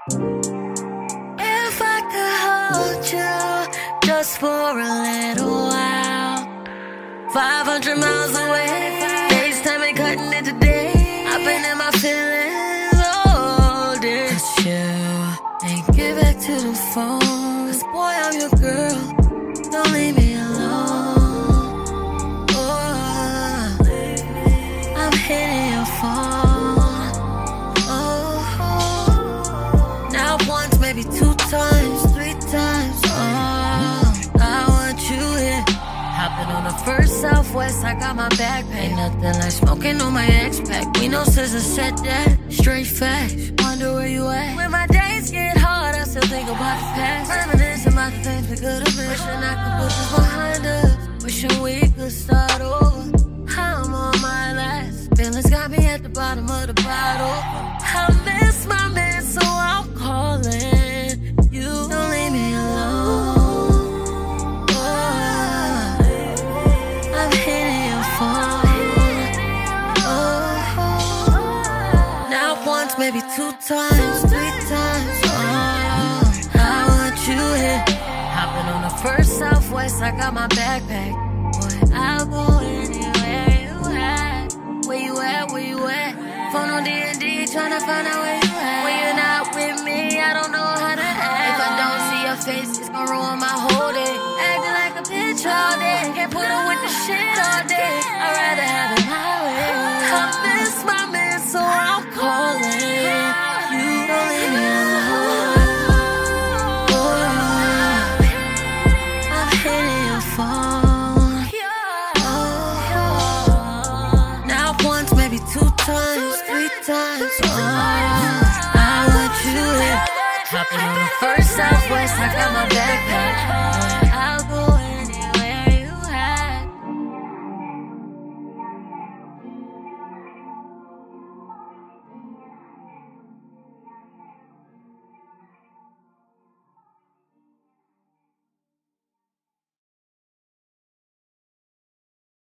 If I could hold you just for a little while, 500 miles away, FaceTime ain't cutting it today. I've been in my feelings all day. 'Cause you ain't get back to the phone. 'Cause boy, I'm your girl, don't leave me alone. Oh, I'm hitting your phone. Oh, now once, maybe 2 times, 3 times. Oh, I want you here. Hopping on the first Southwest, I got my backpack. Ain't nothing like smoking on my X-Pack. We know SZA said that. Straight facts. Wonder where you at. When my days get hard, I still think about the past. Reminiscing about the things we could have been. Wishing I could put this behind us. Wishing we could start over. I'm on my last. Feelings got me at the bottom of the bottle. I miss my man, so I'm calling you. Don't leave me alone. Oh, I'm hitting your phone. Oh, now once, maybe 2 times, 3 times. Oh, I want you here. Hopping on the first Southwest, I got my backpack. Boy, I'll go anywhere you at. Where you at, where you at? Phone on D&D, tryna find out where you at. When you're not with me, I don't know how to act. If I don't see your face, it's gon' ruin my whole day. Acting like a bitch all day, can't put up with the shit all day. I'd rather have it my way. I miss my man, so I'm calling you. Don't leave me alone. Oh, I'm hitting your phone. Oh, now once, maybe 2 times, 3 times. Oh, I want you here. Hopping on the first Southwest, I got my backpack.